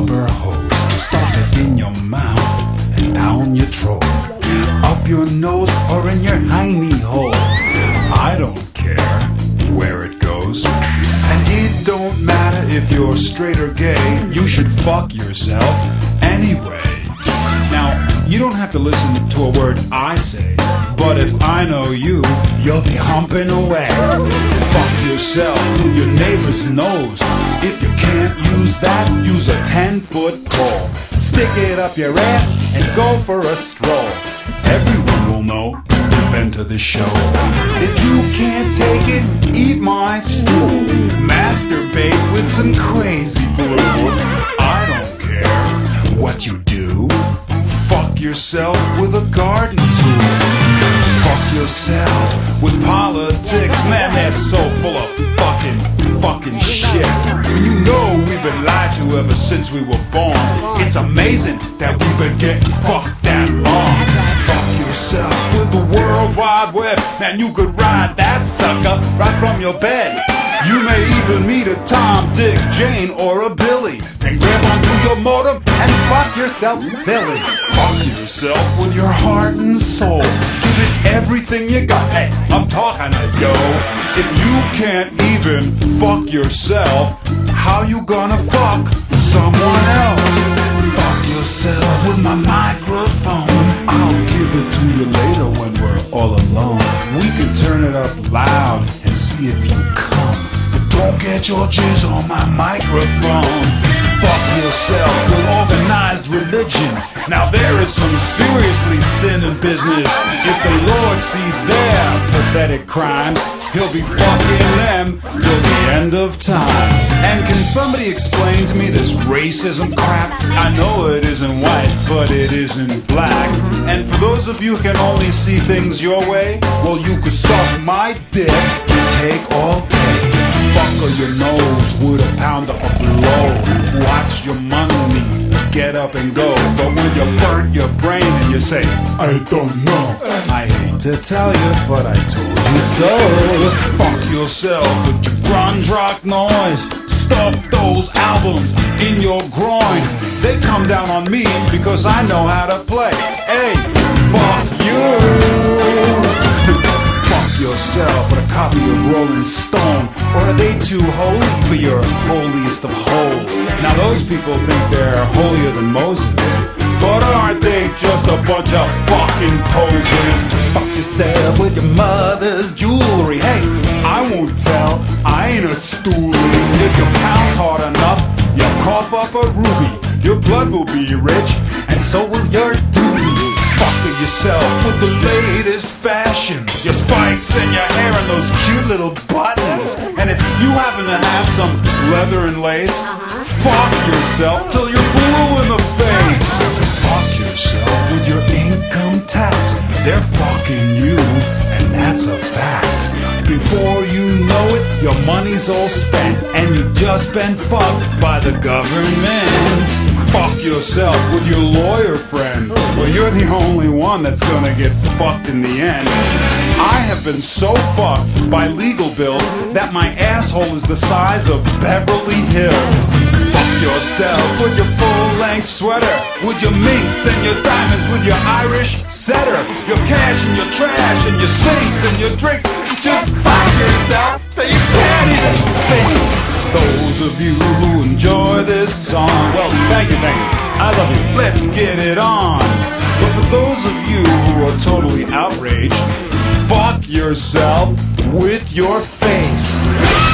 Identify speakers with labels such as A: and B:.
A: rubber hose. Stuff it in your mouth and down your throat, up your nose or in your hiney hole. I don't care where it goes, and it don't matter if you're straight or gay. You should fuck yourself anyway. Now, you don't have to listen to a word I say, but if I know you, you'll be humping away. Fuck yourself with your neighbor's nose. If you can't use that, use a 10-foot pole. Stick it up your ass and go for a stroll. Everyone will know you've been to the show. If you can't take it, eat my stool. Masturbate with some crazy glue. I don't care what you do. Fuck yourself with a garden tool. Fuck yourself with politics. Man, they're so full of fucking shit. You know we've been lied to ever since we were born. It's amazing that we've been getting fucked that long. Fuck yourself with the World Wide Web. Man, you could ride that sucker right from your bed. You may even meet a Tom, Dick, Jane, or a Billy. Then grab onto your modem and fuck yourself silly. Fuck yourself with your heart and soul. Give it everything you got. Hey, I'm talking to yo. If you can't even fuck yourself, how you gonna fuck someone else? Fuck yourself with my microphone. I'll give it to you later when we're all alone. We can turn it up loud and see if you come. But don't get your jizz on my microphone. Fuck yourself with organized religion. Now there is some seriously sinning business. If the Lord sees their pathetic crimes, he'll be fucking them till the end of time. And can somebody explain to me this racism crap? I know it isn't white, but it isn't black. And for those of you who can only see things your way, well, you could suck my dick and take all day. Buckle your nose with a pounder of blow. Watch your money get up and go. But when you burnt your brain and you say, I don't know, I hate to tell you, but I told you so. Fuck yourself with your grunge rock noise. Stuff those albums in your groin. They come down on me because I know how to play. Hey, fuck you. Fuck yourself with a copy of Rolling Stone. Or are they too holy for your holiest of holes? Now those people think they're holier than Moses, but aren't they just a bunch of fucking posers? Fuck yourself with your mother's jewelry. Hey, I won't tell, I ain't a stoolie. If you pounce hard enough, you'll cough up a ruby. Your blood will be rich, and so will your doobie. Fuck yourself with the latest fashion. Your spikes and your hair and those cute little buttons. And if you happen to have some leather and lace, fuck yourself till you're blue in the face. Fuck yourself with your income tax. They're fucking you, and that's a fact. Before you know it, your money's all spent, and you've just been fucked by the government. Fuck yourself with your lawyer friend. Well, you're the only one that's gonna get fucked in the end. I have been so fucked by legal bills that my asshole is the size of Beverly Hills. Fuck yourself with your full-length sweater, with your minks and your diamonds, with your Irish setter, your cash and your trash and your sinks and your drinks. Just fuck yourself so you can't even think. Those of you who enjoy this song, well, thank you, I love you, let's get it on. But for those of you who are totally outraged, fuck yourself with your face.